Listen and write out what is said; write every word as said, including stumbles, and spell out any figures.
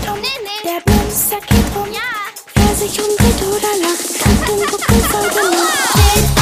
nicht um. Nee, nee. Der Bumster geht rum. Ja. Wer sich umdreht oder lacht, hat den Buckel voll gemacht.